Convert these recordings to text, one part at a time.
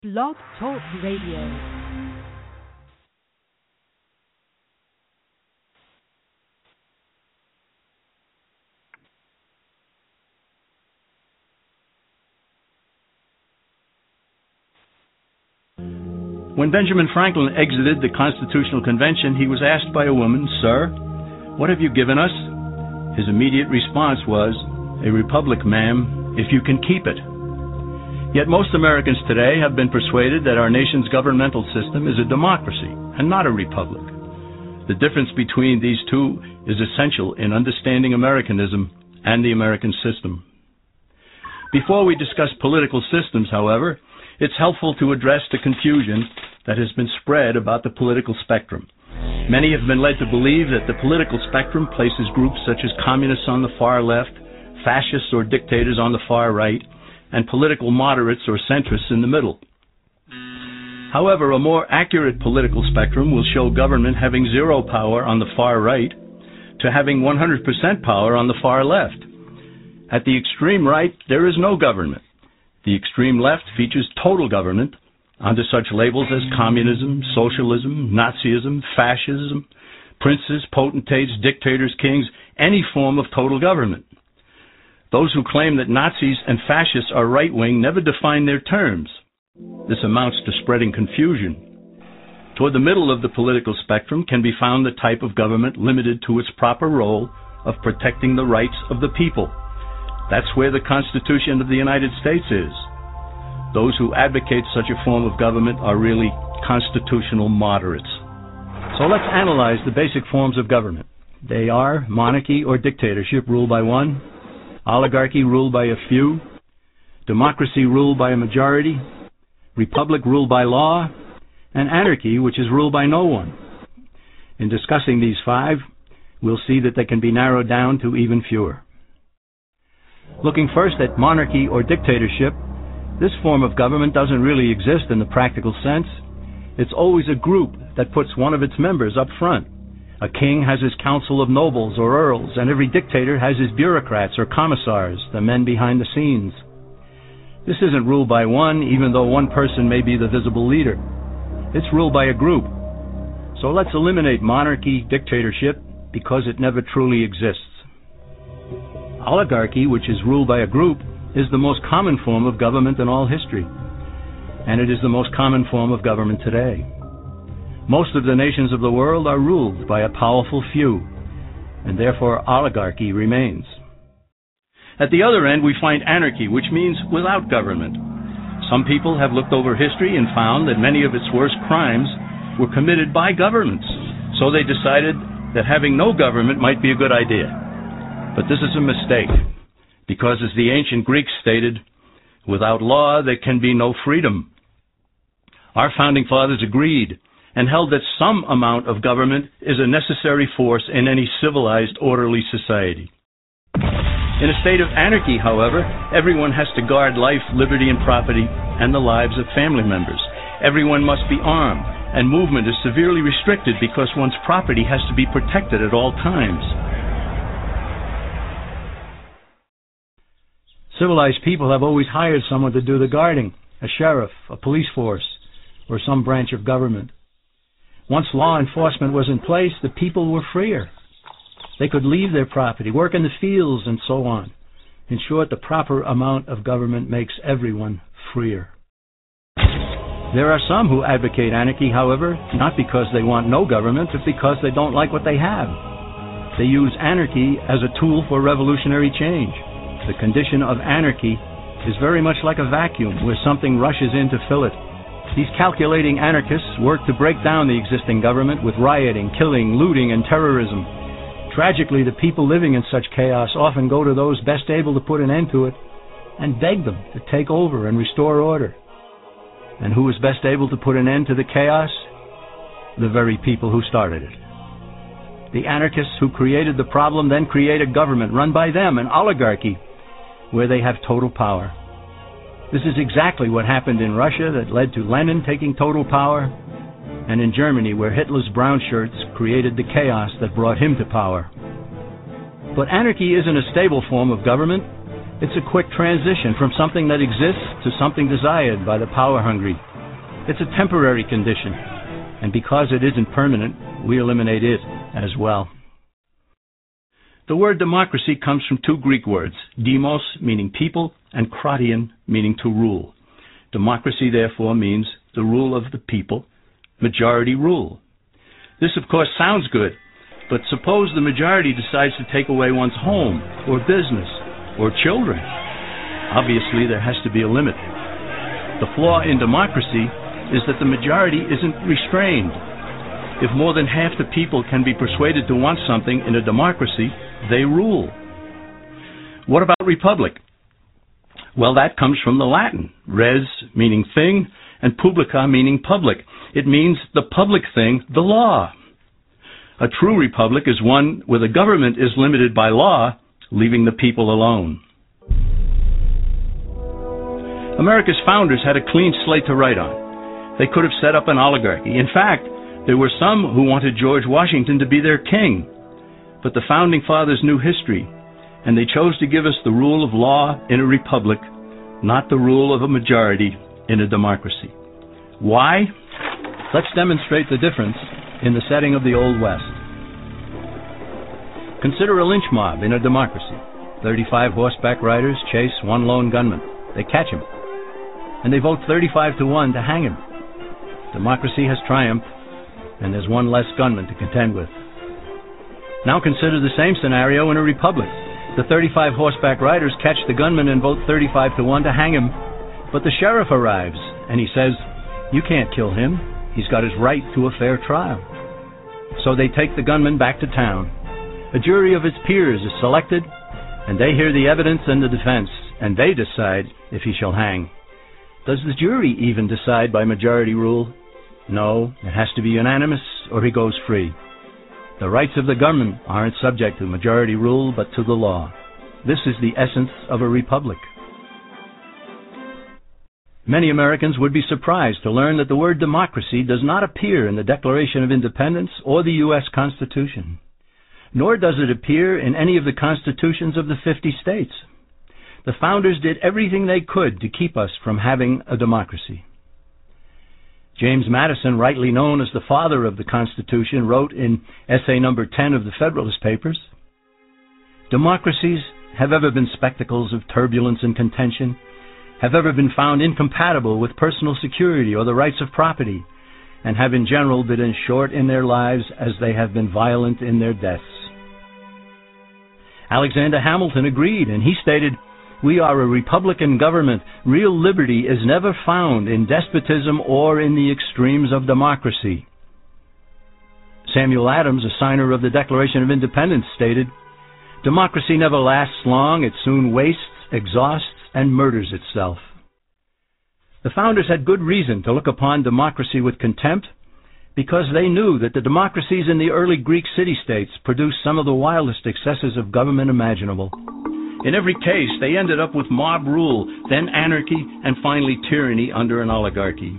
Blog Talk Radio. When Benjamin Franklin exited the Constitutional Convention, he was asked by a woman, "Sir, what have you given us?" His immediate response was, "A republic, ma'am, if you can keep it." Yet most Americans today have been persuaded that our nation's governmental system is a democracy and not a republic. The difference between these two is essential in understanding Americanism and the American system. Before we discuss political systems, however, it's helpful to address the confusion that has been spread about the political spectrum. Many have been led to believe that the political spectrum places groups such as communists on the far left, fascists or dictators on the far right, and political moderates or centrists in the middle. However, a more accurate political spectrum will show government having zero power on the far right to having 100% power on the far left. At the extreme right, there is no government. The extreme left features total government under such labels as communism, socialism, Nazism, fascism, princes, potentates, dictators, kings, any form of total government. Those who claim that Nazis and fascists are right-wing never define their terms. This amounts to spreading confusion. Toward the middle of the political spectrum can be found the type of government limited to its proper role of protecting the rights of the people. That's where the Constitution of the United States is. Those who advocate such a form of government are really constitutional moderates. So let's analyze the basic forms of government. They are monarchy or dictatorship ruled by one, oligarchy ruled by a few, democracy ruled by a majority, republic ruled by law, and anarchy, which is ruled by no one. In discussing these five, we'll see that they can be narrowed down to even fewer. Looking first at monarchy or dictatorship, this form of government doesn't really exist in the practical sense. It's always a group that puts one of its members up front. A king has his council of nobles or earls, and every dictator has his bureaucrats or commissars, the men behind the scenes. This isn't ruled by one, even though one person may be the visible leader. It's ruled by a group. So let's eliminate monarchy, dictatorship, because it never truly exists. Oligarchy, which is ruled by a group, is the most common form of government in all history, and it is the most common form of government today. Most of the nations of the world are ruled by a powerful few, and therefore oligarchy remains. At the other end, we find anarchy, which means without government. Some people have looked over history and found that many of its worst crimes were committed by governments, so they decided that having no government might be a good idea. But this is a mistake, because as the ancient Greeks stated, without law there can be no freedom. Our founding fathers agreed and held that some amount of government is a necessary force in any civilized, orderly society. In a state of anarchy, however, everyone has to guard life, liberty, and property, and the lives of family members. Everyone must be armed, and movement is severely restricted because one's property has to be protected at all times. Civilized people have always hired someone to do the guarding, a sheriff, a police force, or some branch of government. Once law enforcement was in place, the people were freer. They could leave their property, work in the fields, and so on. In short, the proper amount of government makes everyone freer. There are some who advocate anarchy, however, not because they want no government, but because they don't like what they have. They use anarchy as a tool for revolutionary change. The condition of anarchy is very much like a vacuum where something rushes in to fill it. These calculating anarchists work to break down the existing government with rioting, killing, looting, and terrorism. Tragically, the people living in such chaos often go to those best able to put an end to it and beg them to take over and restore order. And who is best able to put an end to the chaos? The very people who started it. The anarchists who created the problem then create a government run by them, an oligarchy, where they have total power. This is exactly what happened in Russia that led to Lenin taking total power, and in Germany where Hitler's brown shirts created the chaos that brought him to power. But anarchy isn't a stable form of government. It's a quick transition from something that exists to something desired by the power-hungry. It's a temporary condition, and because it isn't permanent, we eliminate it as well. The word democracy comes from two Greek words, demos, meaning people, and kratein, meaning to rule. Democracy, therefore, means the rule of the people, majority rule. This, of course, sounds good, but suppose the majority decides to take away one's home, or business, or children. Obviously, there has to be a limit. The flaw in democracy is that the majority isn't restrained. If more than half the people can be persuaded to want something in a democracy, they rule. What about republic? Well, that comes from the Latin, res meaning thing, and publica meaning public. It means the public thing, the law. A true republic is one where the government is limited by law, leaving the people alone. America's founders had a clean slate to write on. They could have set up an oligarchy. In fact, there were some who wanted George Washington to be their king. But the Founding Fathers knew history, and they chose to give us the rule of law in a republic, not the rule of a majority in a democracy. Why? Let's demonstrate the difference in the setting of the Old West. Consider a lynch mob in a democracy. 35 horseback riders chase one lone gunman. They catch him, and they vote 35-1 to hang him. Democracy has triumphed, and there's one less gunman to contend with. Now consider the same scenario in a republic. The 35 horseback riders catch the gunman and vote 35-1 to hang him, but the sheriff arrives, and he says, "You can't kill him. He's got his right to a fair trial." So they take the gunman back to town. A jury of his peers is selected, and they hear the evidence and the defense, and they decide if he shall hang. Does the jury even decide by majority rule? No, it has to be unanimous, or he goes free. The rights of the gunman aren't subject to majority rule, but to the law. This is the essence of a republic. Many Americans would be surprised to learn that the word democracy does not appear in the Declaration of Independence or the U.S. Constitution, nor does it appear in any of the constitutions of the 50 states. The founders did everything they could to keep us from having a democracy. James Madison, rightly known as the father of the Constitution, wrote in essay number 10 of the Federalist Papers, "Democracies have ever been spectacles of turbulence and contention, have ever been found incompatible with personal security or the rights of property, and have in general been as short in their lives as they have been violent in their deaths." Alexander Hamilton agreed, and he stated, "We are a republican government. Real liberty is never found in despotism or in the extremes of democracy." Samuel Adams, a signer of the Declaration of Independence, stated, "Democracy never lasts long. It soon wastes, exhausts, and murders itself." The founders had good reason to look upon democracy with contempt, because they knew that the democracies in the early Greek city-states produced some of the wildest excesses of government imaginable. In every case, they ended up with mob rule, then anarchy, and finally tyranny under an oligarchy.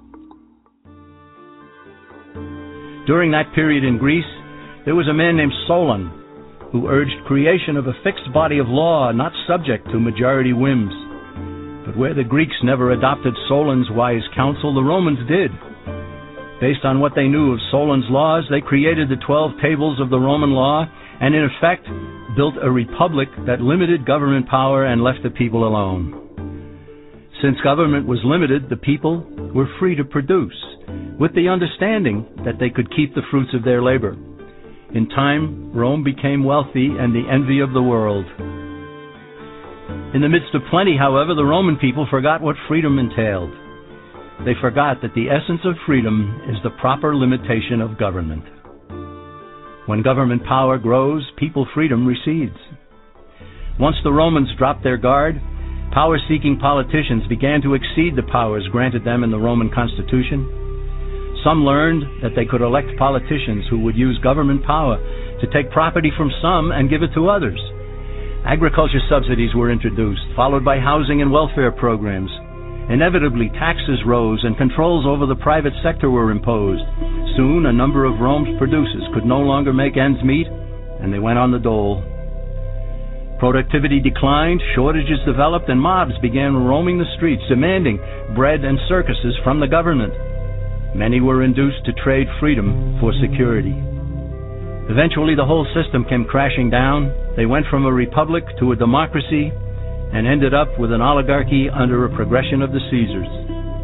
During that period in Greece, there was a man named Solon, who urged creation of a fixed body of law not subject to majority whims. But where the Greeks never adopted Solon's wise counsel, the Romans did. Based on what they knew of Solon's laws, they created the 12 tables of the Roman law, and in effect built a republic that limited government power and left the people alone. Since government was limited, the people were free to produce, with the understanding that they could keep the fruits of their labor. In time, Rome became wealthy and the envy of the world. In the midst of plenty, however, the Roman people forgot what freedom entailed. They forgot that the essence of freedom is the proper limitation of government. When government power grows, people freedom recedes. Once the Romans dropped their guard, power-seeking politicians began to exceed the powers granted them in the Roman Constitution. Some learned that they could elect politicians who would use government power to take property from some and give it to others. Agriculture subsidies were introduced, followed by housing and welfare programs. Inevitably, taxes rose and controls over the private sector were imposed. Soon, a number of Rome's producers could no longer make ends meet, and they went on the dole. Productivity declined, shortages developed, and mobs began roaming the streets demanding bread and circuses from the government. Many were induced to trade freedom for security. Eventually, the whole system came crashing down. They went from a republic to a democracy and ended up with an oligarchy under a progression of the Caesars.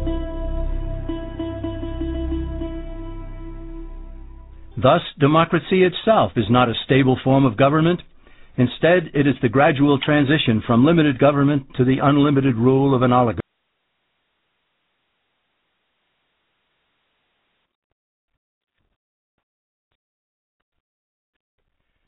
Thus, democracy itself is not a stable form of government. Instead, it is the gradual transition from limited government to the unlimited rule of an oligarchy.